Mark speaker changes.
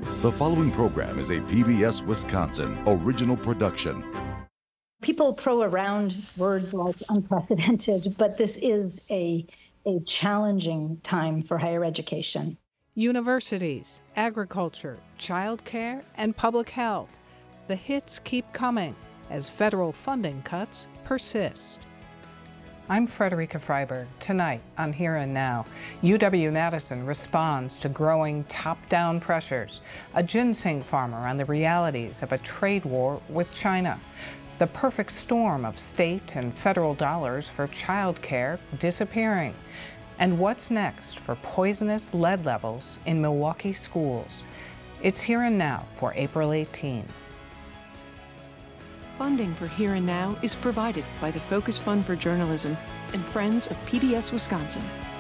Speaker 1: The following program is a PBS Wisconsin original production.
Speaker 2: People throw around words like unprecedented, but this is a challenging time for higher education.
Speaker 3: Universities, agriculture, childcare, and public health. The hits keep coming as federal funding cuts persist. I'm Frederica Freiberg. Tonight on Here and Now, UW-Madison responds to growing top-down pressures, a ginseng farmer on the realities of a trade war with China, the perfect storm of state and federal dollars for childcare disappearing, and what's next for poisonous lead levels in Milwaukee schools. It's Here and Now for April 18.
Speaker 4: Funding for Here and Now is provided by the Focus Fund for Journalism and Friends of PBS Wisconsin.